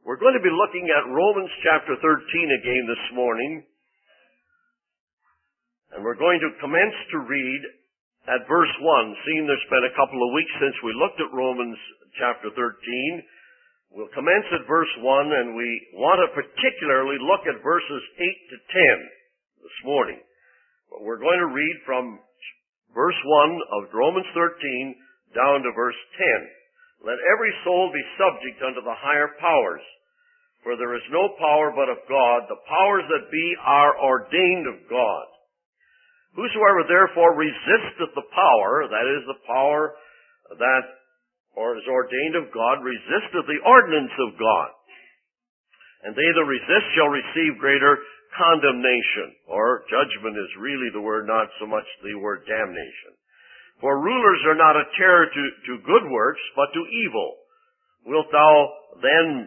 We're going to be looking at Romans chapter 13 again this morning. And we're going to commence to read at verse 1. Seeing there's been a couple of weeks since we looked at Romans chapter 13, we'll commence at verse 1, and we want to particularly look at verses 8 to 10 this morning. But we're going to read from verse 1 of Romans 13 down to verse 10. Let every soul be subject unto the higher powers, for there is no power but of God. The powers that be are ordained of God. Whosoever therefore resisteth the power, that is the power that is ordained of God, resisteth the ordinance of God. And they that resist shall receive greater condemnation, or judgment is really the word, not so much the word damnation. For rulers are not a terror to good works, but to evil. Wilt thou then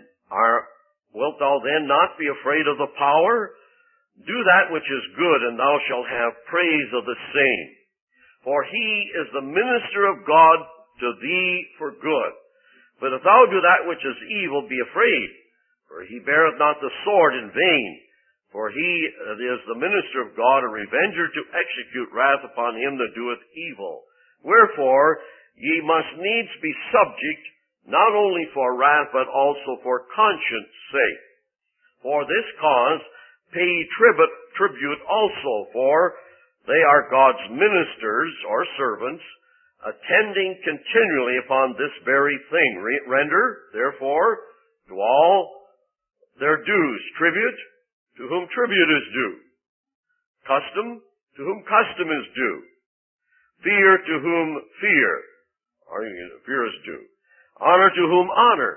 not be afraid of the power? Do that which is good, and thou shalt have praise of the same. For he is the minister of God to thee for good. But if thou do that which is evil, be afraid, for he beareth not the sword in vain. For he is the minister of God, a revenger to execute wrath upon him that doeth evil. Wherefore, ye must needs be subject, not only for wrath, but also for conscience sake. For this cause pay ye tribute also, for they are God's ministers or servants, attending continually upon this very thing. Render, therefore, to all their dues. Tribute, to whom tribute is due. Custom, to whom custom is due. Fear, to whom fear is due. Honor, to whom honor.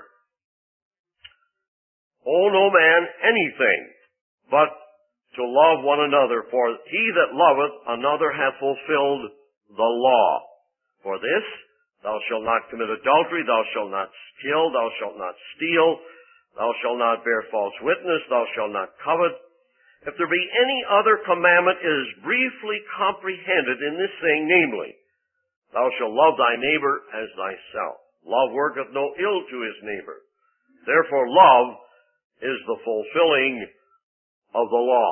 Owe no man anything, but to love one another. For he that loveth another hath fulfilled the law. For this, thou shalt not commit adultery, thou shalt not kill, thou shalt not steal, thou shalt not bear false witness, thou shalt not covet. If there be any other commandment, it is briefly comprehended in this saying, namely, thou shalt love thy neighbor as thyself. Love worketh no ill to his neighbor. Therefore love is the fulfilling of the law.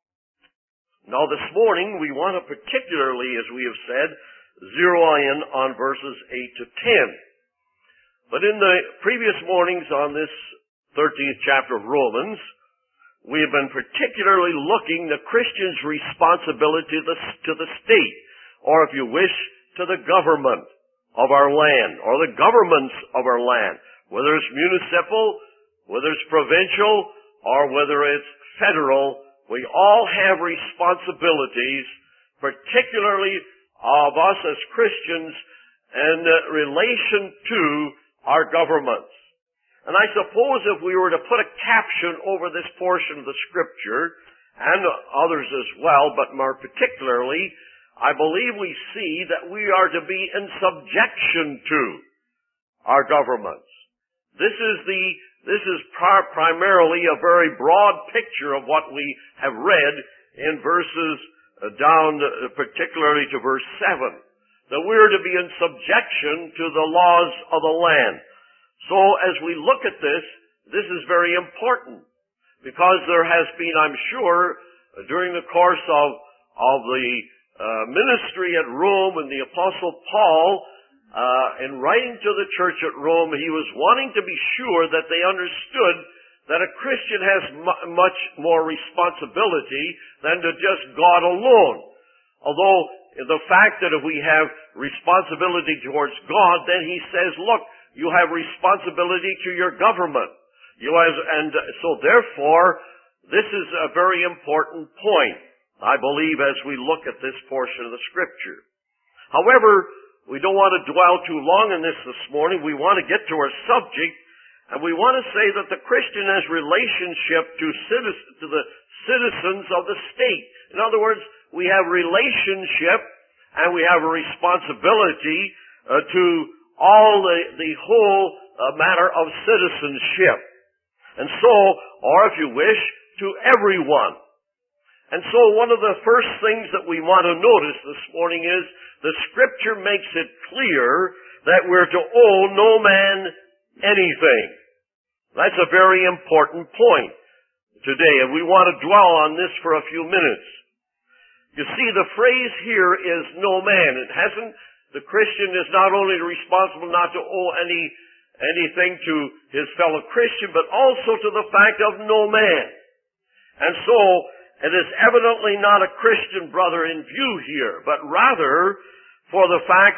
Now this morning we want to particularly, as we have said, zero in on verses 8 to 10. But in the previous mornings on this 13th chapter of Romans, we have been particularly looking at the Christian's responsibility to the state, or if you wish, to the government of our land, or the governments of our land, whether it's municipal, whether it's provincial, or whether it's federal. We all have responsibilities, particularly of us as Christians, in relation to our governments. And I suppose if we were to put a caption over this portion of the Scripture, and others as well, but more particularly, I believe we see that we are to be in subjection to our governments. This is primarily a very broad picture of what we have read in verses down particularly to verse 7. That we are to be in subjection to the laws of the land. So as we look at this is very important, because there has been, I'm sure, during the course of the ministry at Rome, and the Apostle Paul, in writing to the church at Rome, he was wanting to be sure that they understood that a Christian has much more responsibility than to just God alone. Although the fact that if we have responsibility towards God, then he says, look, you have responsibility to your government. So therefore, this is a very important point, I believe, as we look at this portion of the Scripture. However, we don't want to dwell too long on this morning. We want to get to our subject, and we want to say that the Christian has relationship to the citizens of the state. In other words, we have relationship and we have a responsibility to all the whole matter of citizenship. And so, or if you wish, to everyone. And so one of the first things that we want to notice this morning is the Scripture makes it clear that we're to owe no man anything. That's a very important point today, and we want to dwell on this for a few minutes. You see, the phrase here is no man. The Christian is not only responsible not to owe anything to his fellow Christian, but also to the fact of no man. And so, it is evidently not a Christian brother in view here, but rather for the fact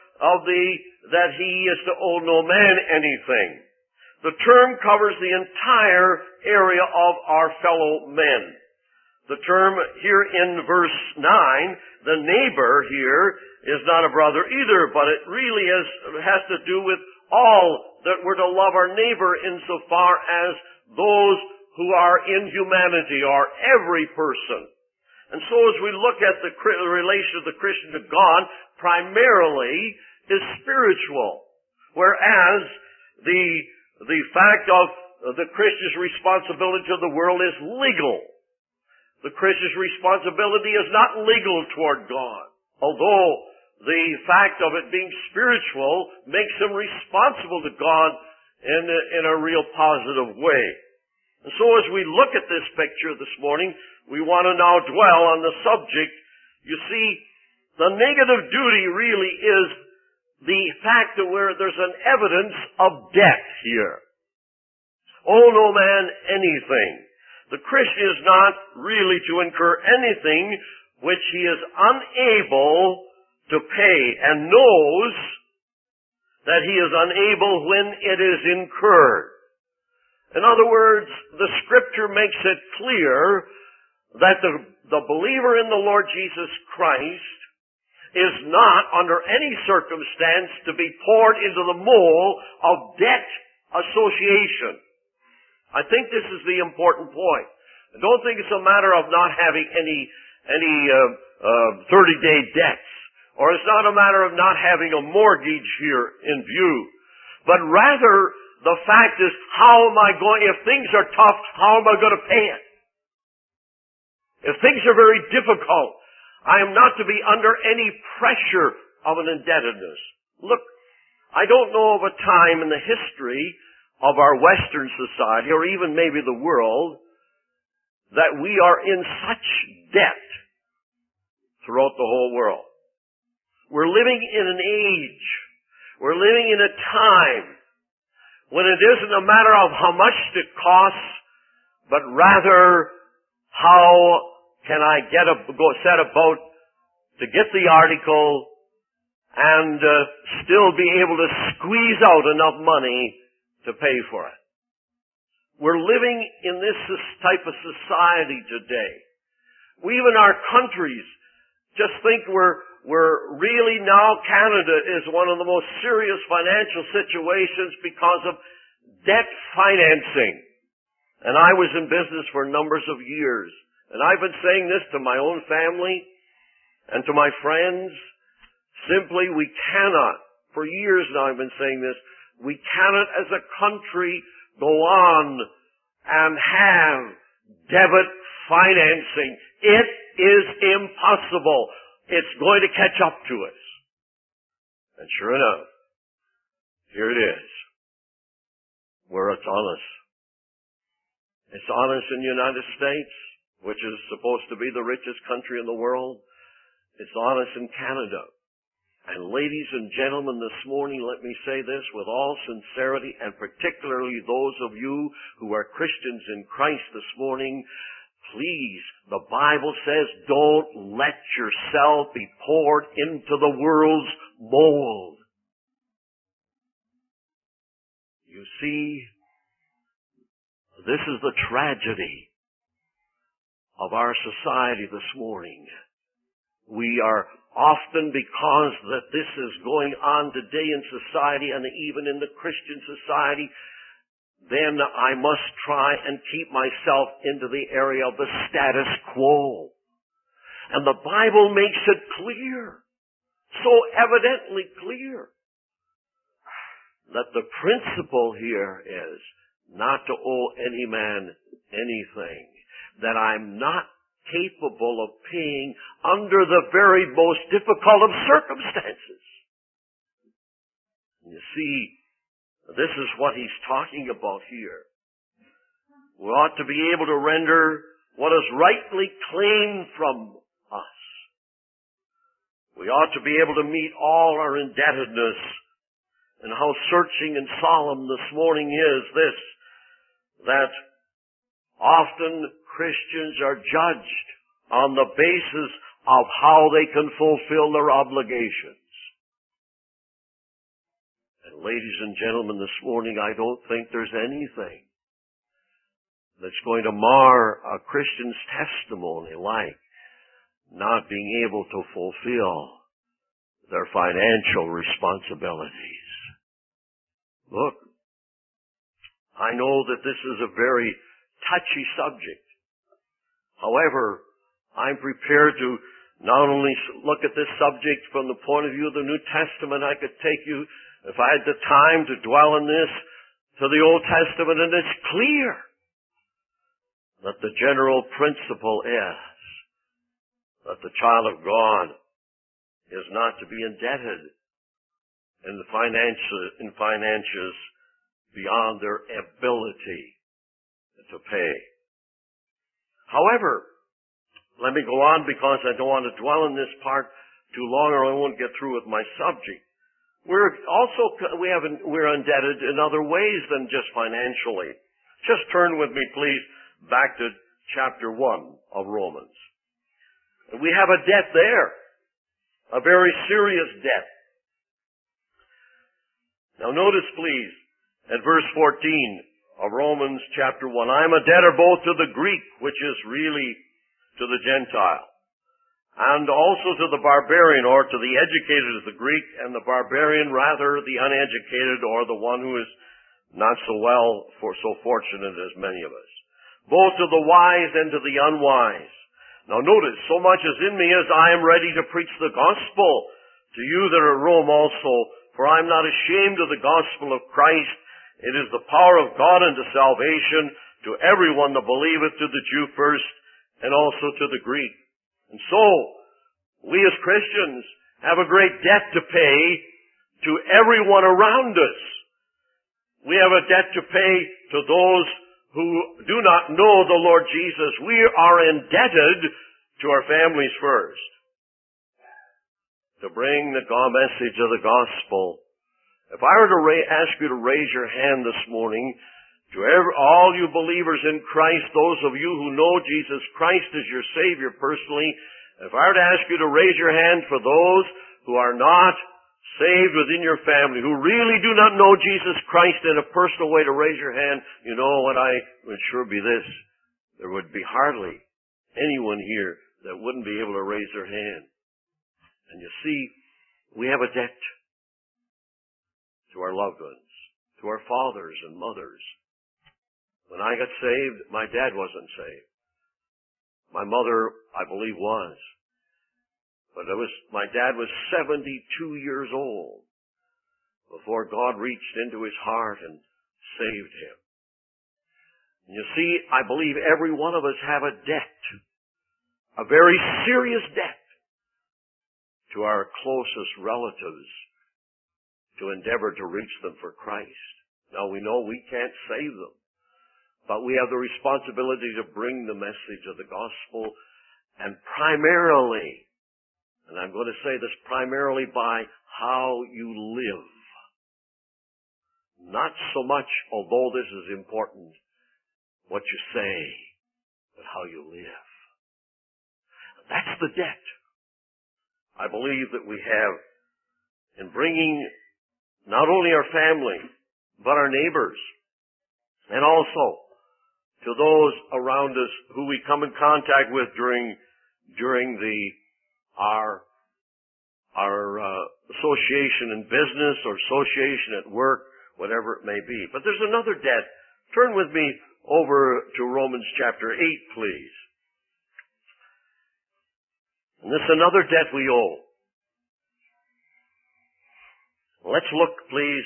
that he is to owe no man anything. The term covers the entire area of our fellow men. The term here in verse 9, the neighbor here, is not a brother either, but it really has to do with all that we're to love our neighbor insofar as those who are in humanity, or every person. And so as we look at the relation of the Christian to God, primarily is spiritual, whereas the fact of the Christian's responsibility to the world is legal. The Christian's responsibility is not legal toward God, although the fact of it being spiritual makes him responsible to God in a real positive way. And so as we look at this picture this morning, we want to now dwell on the subject. You see, the negative duty really is the fact that there's an evidence of debt here. Owe no man anything. The Christian is not really to incur anything which he is unable to pay, and knows that he is unable when it is incurred. In other words, the Scripture makes it clear that the believer in the Lord Jesus Christ is not under any circumstance to be poured into the mole of debt association. I think this is the important point. I don't think it's a matter of not having any 30-day debts, or it's not a matter of not having a mortgage here in view, but rather the fact is, if things are tough, how am I going to pay it? If things are very difficult, I am not to be under any pressure of an indebtedness. Look, I don't know of a time in the history of our Western society, or even maybe the world, that we are in such debt throughout the whole world. We're living in an age, we're living in a time when it isn't a matter of how much it costs, but rather how can I set about to get the article and still be able to squeeze out enough money to pay for it. We're living in this type of society today. We, even our countries, just think we're really now, Canada is one of the most serious financial situations because of debt financing. And I was in business for numbers of years. And I've been saying this to my own family and to my friends. Simply, we cannot, for years now I've been saying this, we cannot as a country go on and have debit financing. It is impossible. It's going to catch up to us. And sure enough, here it is, where it's on us. It's on us in the United States, which is supposed to be the richest country in the world. It's on us in Canada. And ladies and gentlemen, this morning, let me say this with all sincerity, and particularly those of you who are Christians in Christ this morning, please, the Bible says, don't let yourself be poured into the world's mold. You see, this is the tragedy of our society this morning. We are often, because that this is going on today in society and even in the Christian society, then I must try and keep myself into the area of the status quo. And the Bible makes it clear, so evidently clear, that the principle here is not to owe any man anything, that I'm not capable of paying under the very most difficult of circumstances. You see, this is what he's talking about here. We ought to be able to render what is rightly claimed from us. We ought to be able to meet all our indebtedness. And how searching and solemn this morning is this, that often Christians are judged on the basis of how they can fulfill their obligations. And ladies and gentlemen, this morning I don't think there's anything that's going to mar a Christian's testimony like not being able to fulfill their financial responsibilities. Look, I know that this is a very touchy subject. However, I'm prepared to not only look at this subject from the point of view of the New Testament. I could take you, if I had the time to dwell on this, to the Old Testament, and it's clear that the general principle is that the child of God is not to be indebted in finances beyond their ability to pay. However, let me go on because I don't want to dwell in this part too long or I won't get through with my subject. We're indebted in other ways than just financially. Just turn with me, please, back to chapter 1 of Romans. And we have a debt there, a very serious debt. Now notice, please, at verse 14 of Romans chapter 1, I am a debtor both to the Greek, which is really to the Gentile, and also to the barbarian, or to the educated as the Greek, and the barbarian rather the uneducated, or the one who is not so fortunate as many of us. Both to the wise and to the unwise. Now notice, so much is in me as I am ready to preach the gospel to you that are at Rome also, for I am not ashamed of the gospel of Christ. It is the power of God unto salvation to everyone that believeth, to the Jew first, and also to the Greek. And so, we as Christians have a great debt to pay to everyone around us. We have a debt to pay to those who do not know the Lord Jesus. We are indebted to our families first. To bring the message of the gospel. If I were to ask you to raise your hand this morning, to all you believers in Christ, those of you who know Jesus Christ as your Savior personally, if I were to ask you to raise your hand for those who are not saved within your family, who really do not know Jesus Christ in a personal way, to raise your hand, you know what I would sure be this. There would be hardly anyone here that wouldn't be able to raise their hand. And you see, we have a debt to our loved ones, to our fathers and mothers. When I got saved, my dad wasn't saved. My mother, I believe, was. But my dad was 72 years old before God reached into his heart and saved him. And you see, I believe every one of us have a debt, a very serious debt, to our closest relatives to endeavor to reach them for Christ. Now we know we can't save them, but we have the responsibility to bring the message of the gospel, and primarily, and I'm going to say this, primarily by how you live. Not so much, although this is important, what you say, but how you live. That's the debt I believe that we have in bringing not only our family, but our neighbors, and also to those around us who we come in contact with during our association in business or association at work, whatever it may be. But there's another debt. Turn with me over to Romans chapter 8, please. And this is another debt we owe. Let's look, please.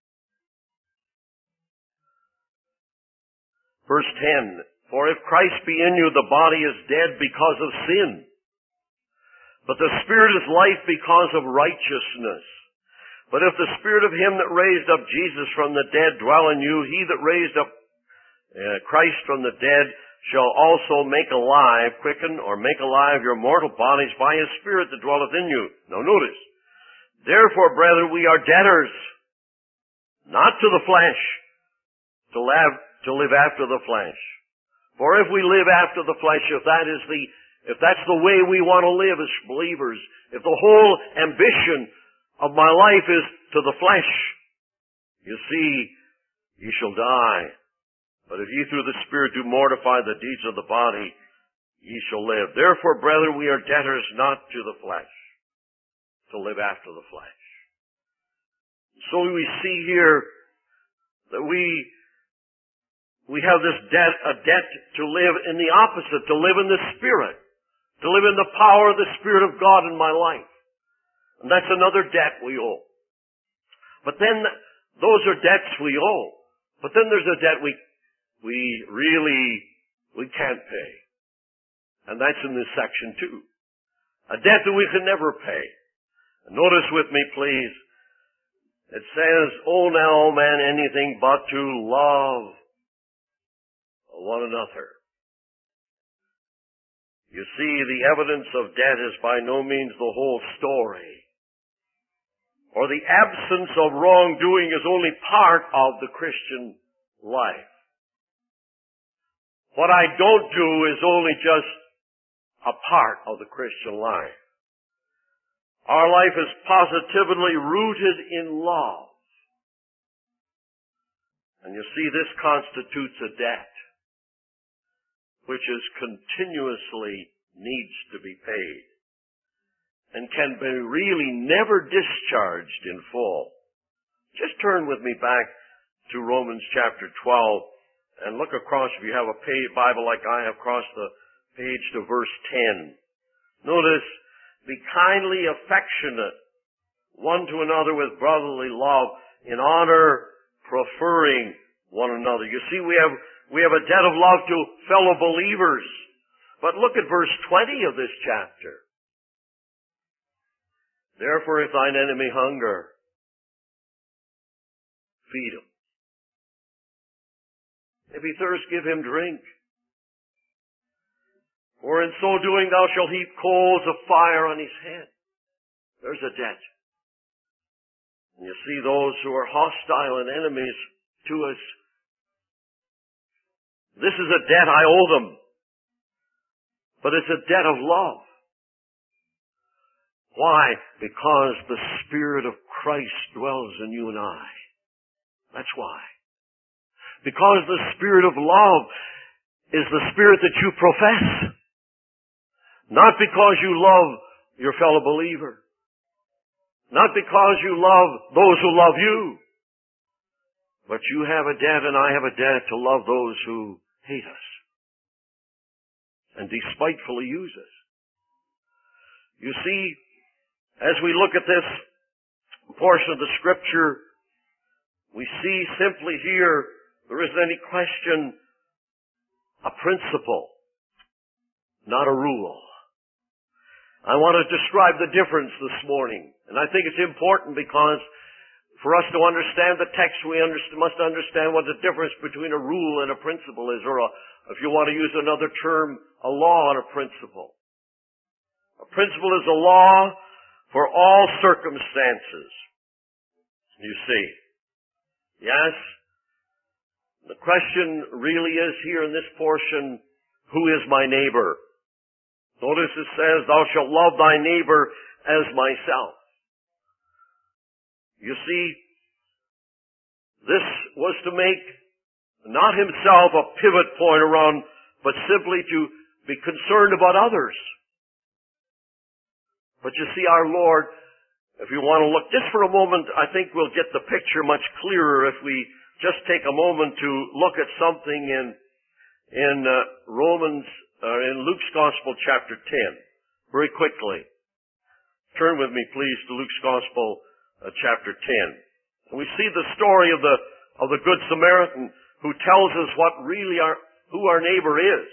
Verse 10. For if Christ be in you, the body is dead because of sin, but the Spirit is life because of righteousness. But if the Spirit of him that raised up Jesus from the dead dwell in you, he that raised up Christ from the dead shall also make alive, quicken, or make alive your mortal bodies by His Spirit that dwelleth in you. Now notice, therefore, brethren, we are debtors, not to the flesh, to live after the flesh. For if we live after the flesh, if that's the way we want to live as believers, if the whole ambition of my life is to the flesh, you see, ye shall die. But if ye through the Spirit do mortify the deeds of the body, ye shall live. Therefore, brethren, we are debtors not to the flesh, to live after the flesh. So we see here that we have this debt, a debt to live in the opposite, to live in the Spirit, to live in the power of the Spirit of God in my life. And that's another debt we owe. But then, those are debts we owe. But then there's a debt we can't pay. And that's in this section too. A debt that we can never pay. And notice with me, please, it says, owe now man anything but to love one another. You see, the evidence of debt is by no means the whole story. Or the absence of wrongdoing is only part of the Christian life. What I don't do is only just a part of the Christian life. Our life is positively rooted in love. And you see, this constitutes a debt which is continuously needs to be paid and can be really never discharged in full. Just turn with me back to Romans chapter 12 and look across, if you have a Bible like I have, across the page to verse 10. Notice, be kindly affectionate one to another with brotherly love, in honor preferring one another. You see, we have a debt of love to fellow believers. But look at verse 20 of this chapter. Therefore, if thine enemy hunger, feed him. If he thirst, give him drink. For in so doing thou shalt heap coals of fire on his head. There's a debt. And you see, those who are hostile and enemies to us, this is a debt I owe them. But it's a debt of love. Why? Because the Spirit of Christ dwells in you and I. That's why. Because the Spirit of love is the Spirit that you profess. Not because you love your fellow believer. Not because you love those who love you. But you have a debt and I have a debt to love those who hate us and despitefully use us. You see, as we look at this portion of the Scripture, we see simply here, there isn't any question, a principle, not a rule. I want to describe the difference this morning. And I think it's important because for us to understand the text, we must understand what the difference between a rule and a principle is, or if you want to use another term, a law and a principle. A principle is a law for all circumstances. You see. Yes? The question really is here in this portion, who is my neighbor? Notice it says, thou shalt love thy neighbor as myself. You see, this was to make not himself a pivot point around, but simply to be concerned about others. But you see, our Lord, if you want to look just for a moment, I think we'll get the picture much clearer if we just take a moment to look at something in Luke's Gospel chapter 10, very quickly. Turn with me, please, to Luke's Gospel chapter 10. And we see the story of the Good Samaritan who tells us who our neighbor is.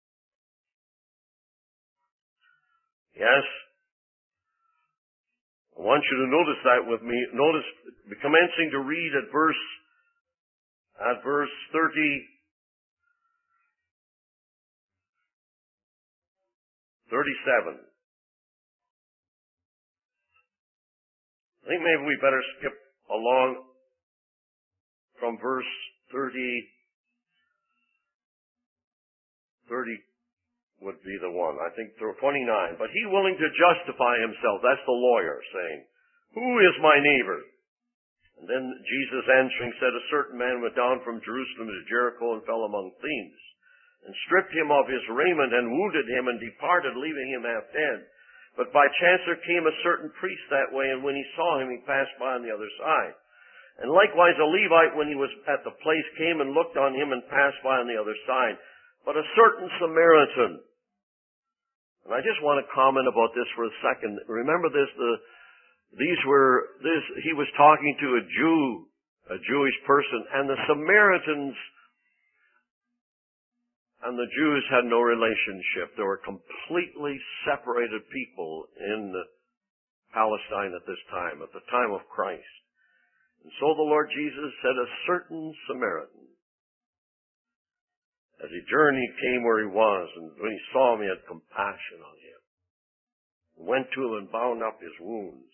Yes. I want you to notice that with me. Notice, commencing to read at verse 37. I think maybe we better skip along from verse 30 would be the one. I think 29. But he willing to justify himself, that's the lawyer saying, who is my neighbor? And then Jesus answering said, a certain man went down from Jerusalem to Jericho and fell among thieves, and stripped him of his raiment and wounded him and departed, leaving him half dead. But by chance there came a certain priest that way, and when he saw him, he passed by on the other side. And likewise a Levite, when he was at the place, came and looked on him and passed by on the other side. But a certain Samaritan, and I just want to comment about this for a second. Remember this, he was talking to a Jew, a Jewish person, and the Samaritans and the Jews had no relationship. They were completely separated people in Palestine at this time, at the time of Christ. And so the Lord Jesus said, a certain Samaritan, as he journeyed, came where he was, and when he saw him, he had compassion on him. He went to him and bound up his wounds,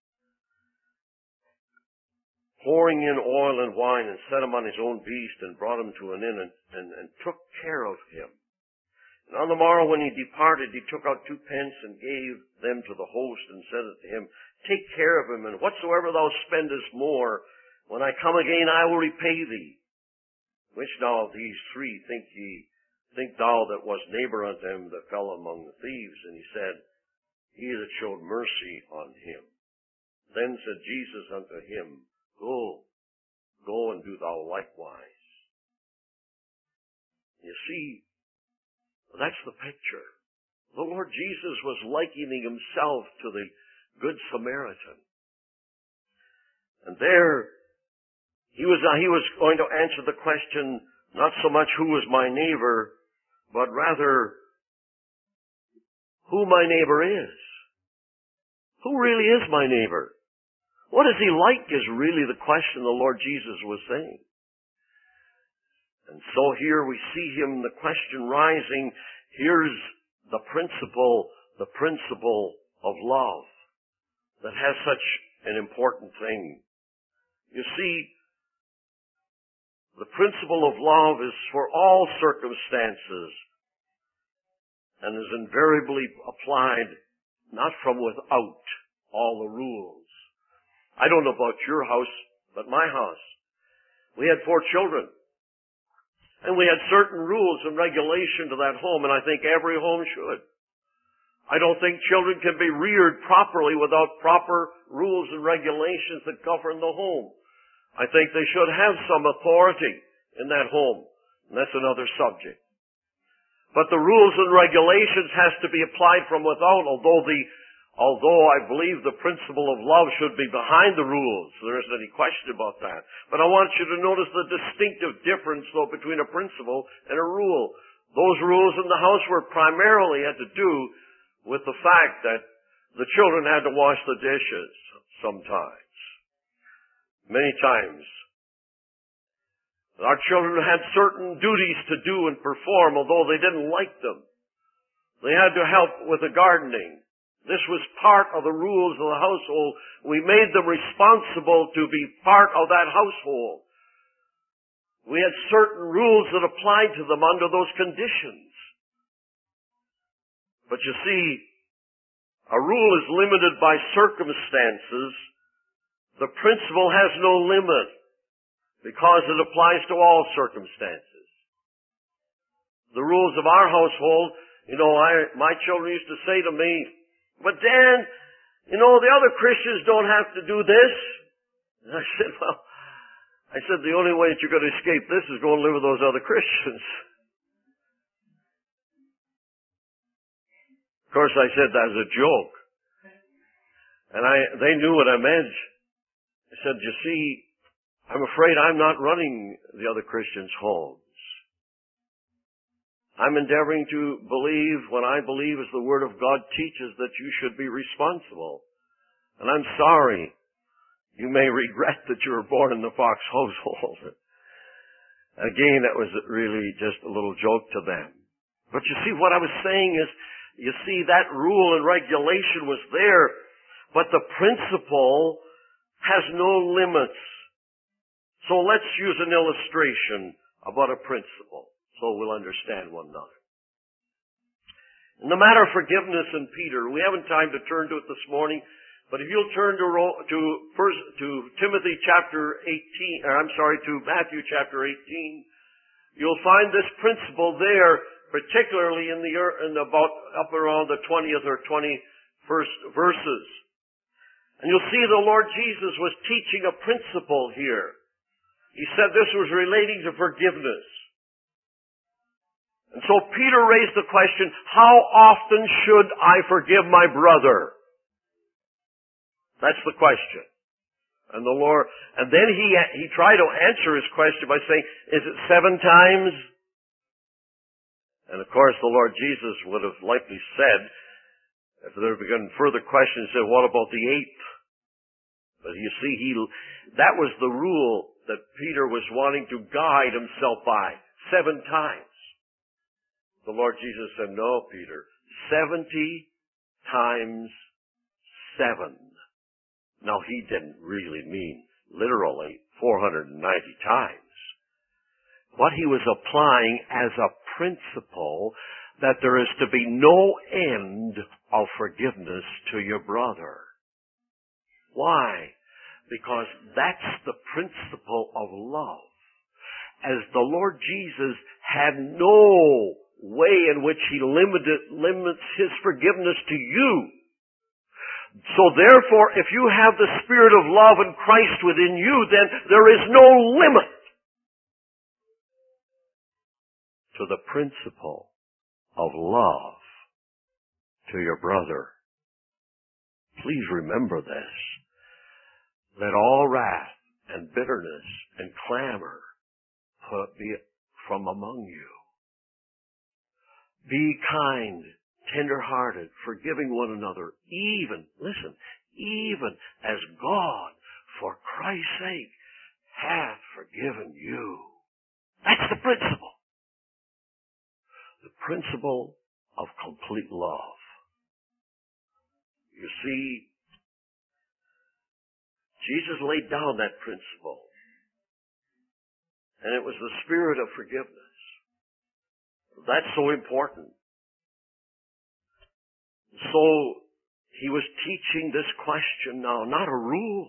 pouring in oil and wine, and set him on his own beast, and brought him to an inn, and took care of him. And on the morrow when he departed, he took out 2 pence and gave them to the host, and said to him, take care of him, and whatsoever thou spendest more, when I come again, I will repay thee. Which now of these 3 think thou that was neighbor unto him that fell among the thieves? And he said, he that showed mercy on him. Then said Jesus unto him, go and do thou likewise. You see, that's the picture. The Lord Jesus was likening himself to the Good Samaritan. And there, he was going to answer the question, not so much who is my neighbor, but rather who my neighbor is. Who really is my neighbor? What is he like is really the question the Lord Jesus was saying. And so here we see him, the question rising. Here's the principle of love that has such an important thing. You see, the principle of love is for all circumstances and is invariably applied not from without all the rules. I don't know about your house, but my house, we had 4 children. And we had certain rules and regulation to that home, and I think every home should. I don't think children can be reared properly without proper rules and regulations that govern the home. I think they should have some authority in that home, and that's another subject. But the rules and regulations has to be applied from without, although I believe the principle of love should be behind the rules. There isn't any question about that. But I want you to notice the distinctive difference, though, between a principle and a rule. Those rules in the house were primarily had to do with the fact that the children had to wash the dishes sometimes. Many times. Our children had certain duties to do and perform, although they didn't like them. They had to help with the gardening. This was part of the rules of the household. We made them responsible to be part of that household. We had certain rules that applied to them under those conditions. But you see, a rule is limited by circumstances. The principle has no limit because it applies to all circumstances. The rules of our household, my children used to say to me, but Dan, the other Christians don't have to do this. And I said, the only way that you're going to escape this is go and live with those other Christians. Of course, I said that as a joke. And they knew what I meant. I said, you see, I'm afraid I'm not running the other Christians' homes. I'm endeavoring to believe what I believe is the Word of God teaches, that you should be responsible. And I'm sorry. You may regret that you were born in the Fox household. Again, that was really just a little joke to them. But you see, what I was saying is, you see, that rule and regulation was there, but the principle has no limits. So let's use an illustration about a principle so we'll understand one another. In the matter of forgiveness in Peter, we haven't time to turn to it this morning, but if you'll turn to Timothy chapter 18, to Matthew chapter 18, you'll find this principle there, particularly in about up around the 20th or 21st verses. And you'll see the Lord Jesus was teaching a principle here. He said this was relating to forgiveness. And so Peter raised the question, how often should I forgive my brother? That's the question. And then he tried to answer his question by saying, is it 7 times? And of course the Lord Jesus would have likely said, if there had been further questions, said, what about the 8th? But you see, that was the rule that Peter was wanting to guide himself by. 7 times. The Lord Jesus said, no, Peter, 70 times 7. Now, he didn't really mean literally 490 times. What he was applying as a principle that there is to be no end of forgiveness to your brother. Why? Because that's the principle of love. As the Lord Jesus had no way in which he limits his forgiveness to you. So therefore, if you have the Spirit of love in Christ within you, then there is no limit to the principle of love to your brother. Please remember this. Let all wrath and bitterness and clamor be from among you. Be kind, tender-hearted, forgiving one another, even as God, for Christ's sake, hath forgiven you. That's the principle. The principle of complete love. You see, Jesus laid down that principle. And it was the spirit of forgiveness. That's so important. So, he was teaching this question now, not a rule.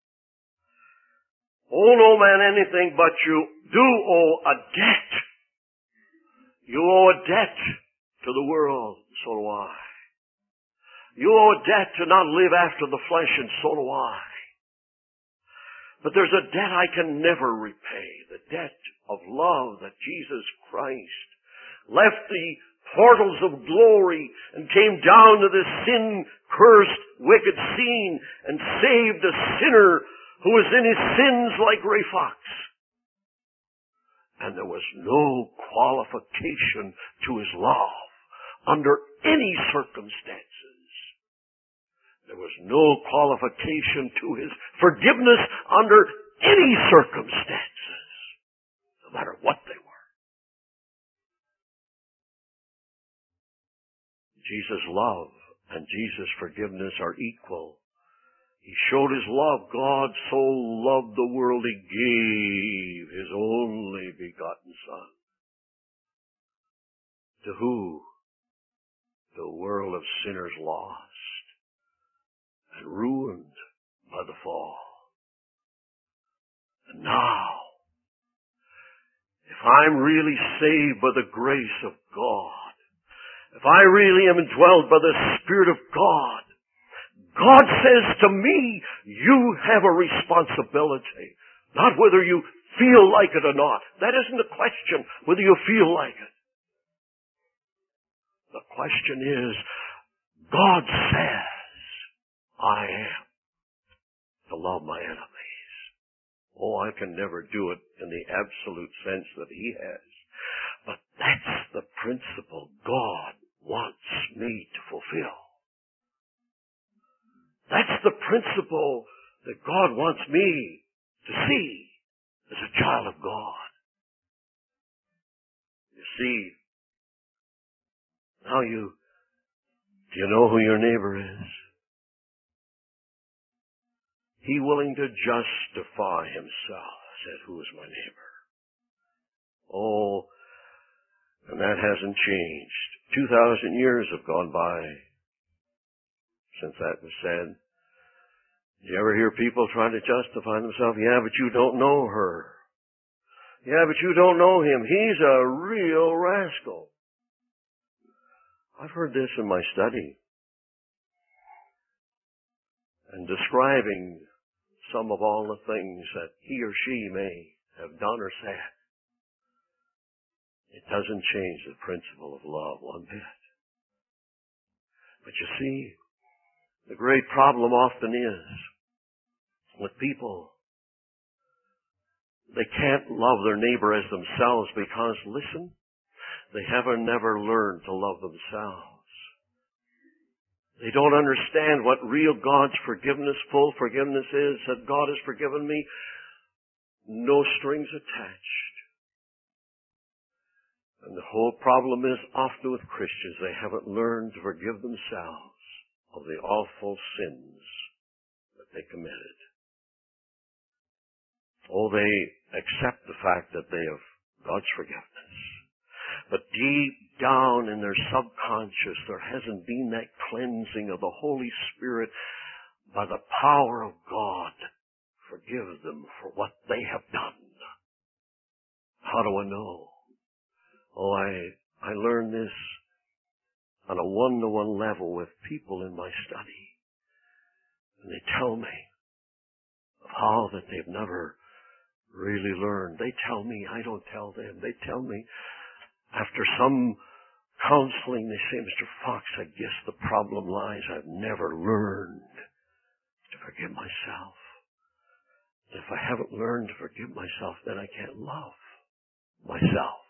Owe no man anything, but you do owe a debt. You owe a debt to the world, so do I. You owe a debt to not live after the flesh, and so do I. But there's a debt I can never repay, the debt of love that Jesus Christ left the portals of glory and came down to this sin-cursed, wicked scene and saved a sinner who was in his sins like Ray Fox. And there was no qualification to his love under any circumstances. There was no qualification to his forgiveness under any circumstances, no matter what they were. Jesus' love and Jesus' forgiveness are equal. He showed his love. God so loved the world, he gave his only begotten Son. To who? The world of sinners lost and ruined by the fall. And now, if I'm really saved by the grace of God, if I really am indwelled by the Spirit of God, God says to me, you have a responsibility. Not whether you feel like it or not. That isn't the question, whether you feel like it. The question is, God says, I am to love my enemies. Oh, I can never do it in the absolute sense that he has. But that's the principle God wants me to fulfill. That's the principle that God wants me to see as a child of God. You see, now do you know who your neighbor is? He willing to justify himself, said, who is my neighbor? Oh, and that hasn't changed. 2,000 years have gone by since that was said. Do you ever hear people trying to justify themselves? Yeah, but you don't know her. Yeah, but you don't know him. He's a real rascal. I've heard this in my study. And describing some of all the things that he or she may have done or said. It doesn't change the principle of love one bit. But you see, the great problem often is with people, they can't love their neighbor as themselves because, listen, they haven't never learned to love themselves. They don't understand what real God's forgiveness, full forgiveness is, that God has forgiven me, no strings attached. And the whole problem is often with Christians, they haven't learned to forgive themselves of the awful sins that they committed. Oh, they accept the fact that they have God's forgiveness. But deep down in their subconscious, there hasn't been that cleansing of the Holy Spirit by the power of God. Forgive them for what they have done. How do I know? Oh, I learned this on a one-to-one level with people in my study. And they tell me of how that they've never really learned. They tell me, I don't tell them. They tell me, after some counseling, they say, Mr. Fox, I guess the problem lies I've never learned to forgive myself. If I haven't learned to forgive myself, then I can't love myself.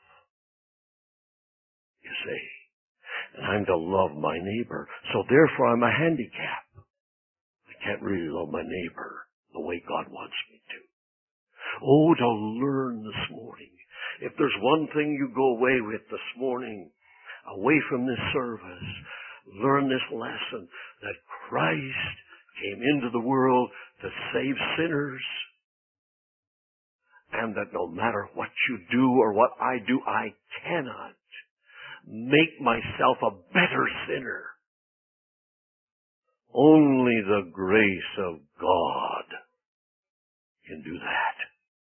You see, and I'm to love my neighbor. So therefore I'm a handicap. I can't really love my neighbor the way God wants me to. Oh, to learn this morning. If there's one thing you go away with this morning, away from this service, learn this lesson that Christ came into the world to save sinners, and that no matter what you do or what I do, I cannot make myself a better sinner. Only the grace of God can do that.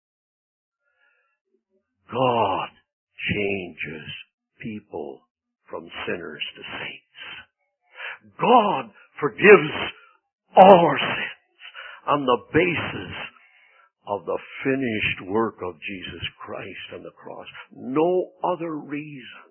God changes people from sinners to saints. God forgives all our sins on the basis of the finished work of Jesus Christ on the cross. No other reason.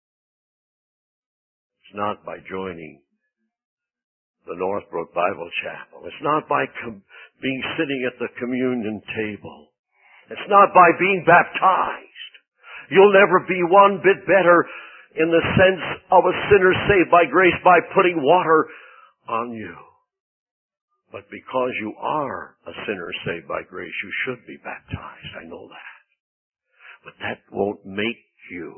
It's not by joining the Northbrook Bible Chapel. It's not by being sitting at the communion table. It's not by being baptized. You'll never be one bit better in the sense of a sinner saved by grace by putting water on you. But because you are a sinner saved by grace, you should be baptized. I know that. But that won't make you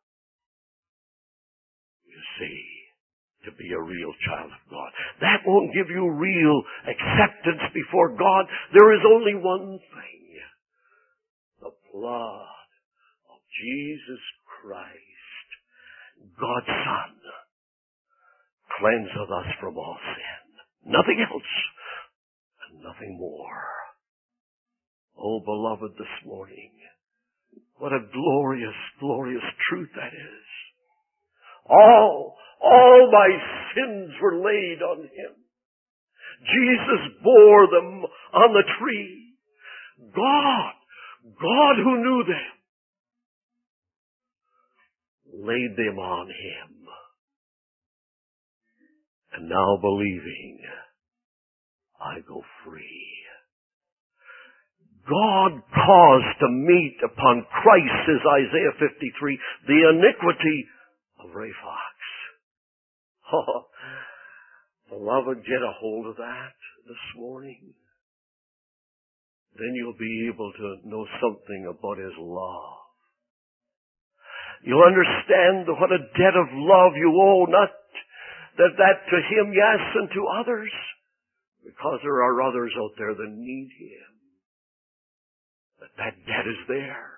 see, to be a real child of God. That won't give you real acceptance before God. There is only one thing. The blood of Jesus Christ, God's Son, cleanseth us from all sin. Nothing else and nothing more. Oh, beloved, this morning, what a glorious, glorious truth that is. All my sins were laid on Him. Jesus bore them on the tree. God who knew them, laid them on Him. And now believing, I go free. God caused to meet upon Christ, says Isaiah 53, the iniquity of Ray Fox. Oh, Beloved, get a hold of that this morning. Then you'll be able to know something about His love. You'll understand what a debt of love you owe, not that to Him, yes, and to others, because there are others out there that need Him. That debt is there.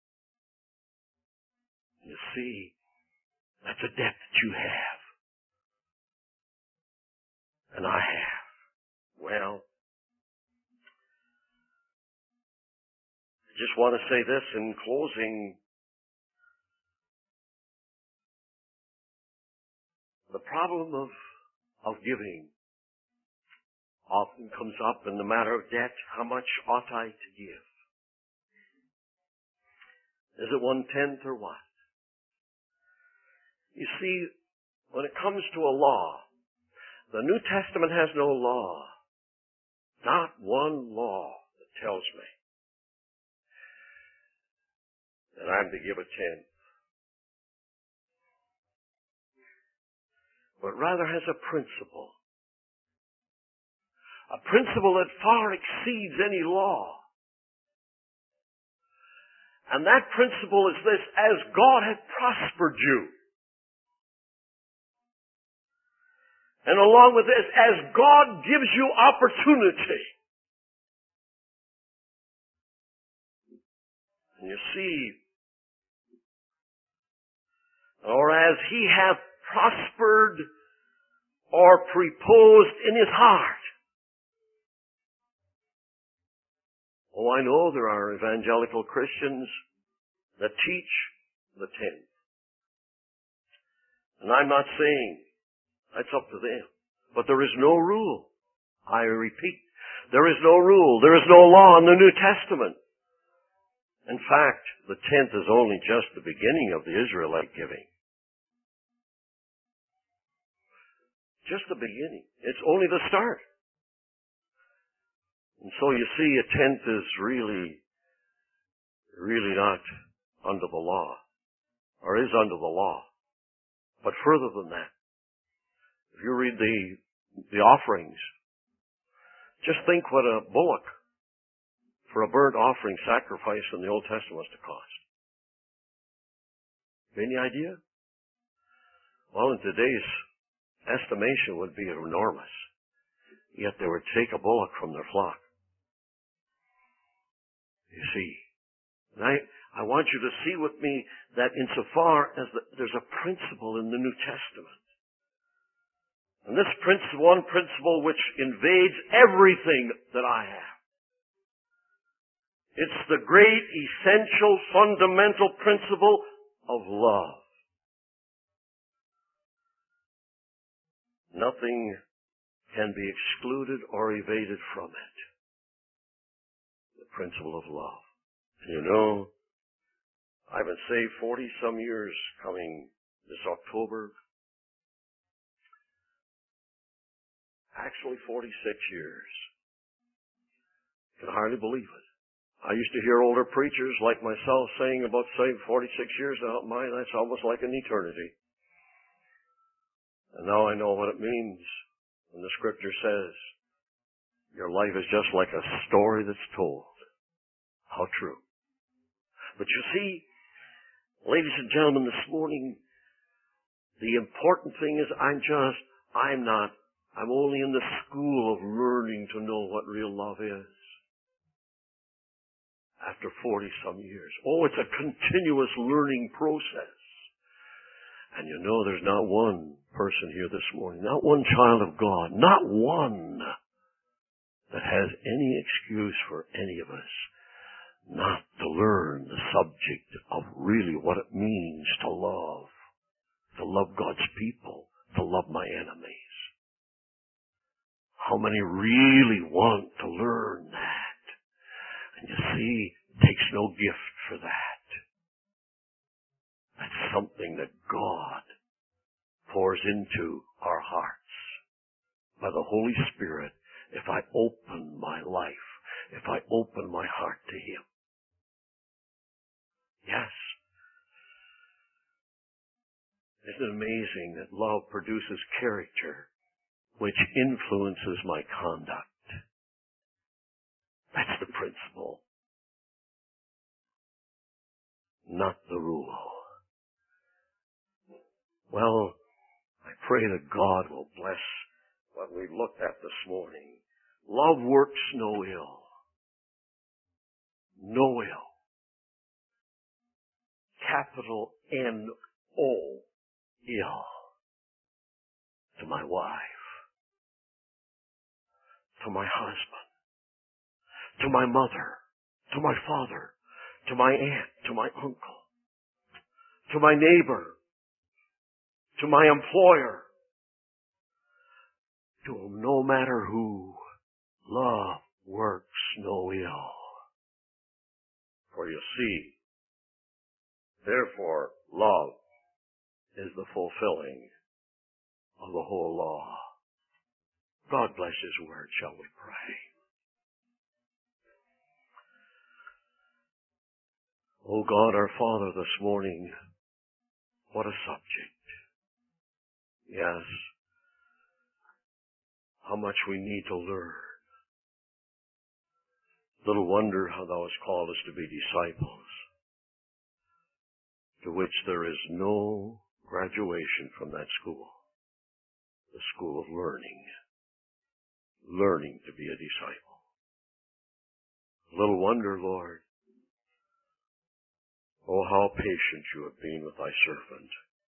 You see, that's a debt that you have. And I have. Well, I just want to say this in closing. The problem of giving often comes up in the matter of debt. How much ought I to give? Is it 1/10 or what? You see, when it comes to a law, the New Testament has no law. Not one law that tells me that I'm to give a 10th. But rather has a principle. A principle that far exceeds any law. And that principle is this: as God hath prospered you. And along with this, as God gives you opportunity. And you see, or as He hath prospered or preposed in His heart. Oh, I know there are evangelical Christians that teach the 10th. And I'm not saying that's up to them. But there is no rule. I repeat, there is no rule. There is no law in the New Testament. In fact, the 10th is only just the beginning of the Israelite giving. Just the beginning. It's only the start. And so you see, a 10th is really not under the law, or is under the law. But further than that, if you read the offerings, just think what a bullock for a burnt offering sacrifice in the Old Testament was to cost. Any idea? Well, in today's estimation would be enormous. Yet they would take a bullock from their flock. You see, and I want you to see with me that insofar as there's a principle in the New Testament. And this one principle which invades everything that I have. It's the great, essential, fundamental principle of love. Nothing can be excluded or evaded from it. The principle of love. And you know, I've been saved 40-some years coming this October. Actually 46 years. Can hardly believe it. I used to hear older preachers like myself saying about saved 46 years. Now, that's almost like an eternity. And now I know what it means when the Scripture says, your life is just like a story that's told. How true. But you see, ladies and gentlemen, this morning, the important thing is I'm only in the school of learning to know what real love is. After 40-some years. Oh, it's a continuous learning process. And you know there's not one person here this morning, not one child of God, not one that has any excuse for any of us not to learn the subject of really what it means to love God's people, to love my enemies. How many really want to learn that? And you see, it takes no gift for that. That's something that God pours into our hearts by the Holy Spirit if I open my life, if I open my heart to Him. Yes. Isn't it amazing that love produces character which influences my conduct. That's the principle, not the rule. Well, I pray that God will bless what we looked at this morning. Love works no ill. No ill. Capital N-O, ill. To my wife. To my husband. To my mother. To my father. To my aunt. To my uncle. To my neighbor. To my employer. To no matter who. Love works no ill. For you see, therefore, love is the fulfilling of the whole law. God bless His word. Shall we pray? Oh God, our Father, this morning, what a subject. Yes, how much we need to learn. Little wonder how Thou hast called us to be disciples, to which there is no graduation from that school, the school of learning to be a disciple. Little wonder, Lord, oh, how patient You have been with Thy servant.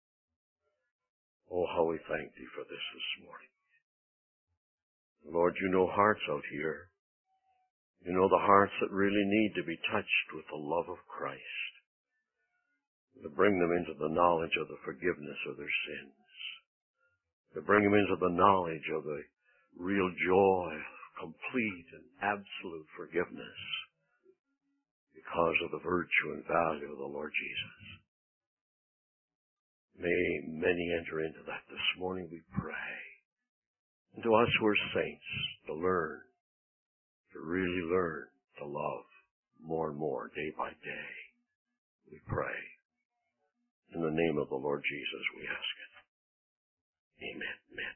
Oh, how we thank Thee for this morning. Lord, You know hearts out here. You know the hearts that really need to be touched with the love of Christ, to bring them into the knowledge of the forgiveness of their sins, to bring them into the knowledge of the real joy of complete and absolute forgiveness because of the virtue and value of the Lord Jesus. May many enter into that this morning, we pray. And to us who are saints, to learn, to really learn to love more and more day by day, we pray. In the name of the Lord Jesus, we ask it. Amen. Amen.